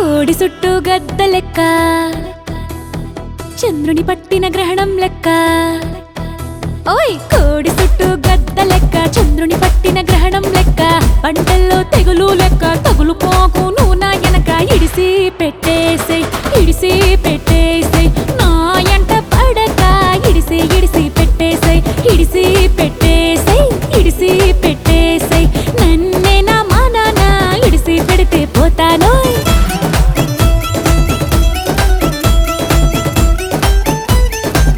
కోడి చుట్టూ గద్ద లెక్క చంద్రుని పట్టిన గ్రహణం లెక్క ఓయ్ కోడి చుట్టూ గద్ద లెక్క చంద్రుని పట్టిన గ్రహణం లెక్క పంటల్లో తెగులు లెక్క తగులుకోకు నువ్వు నా వెనక ఇడిసి పెట్టేసేయ్ నా ఎంట పడక ఇడిసి పెట్టేసేయ్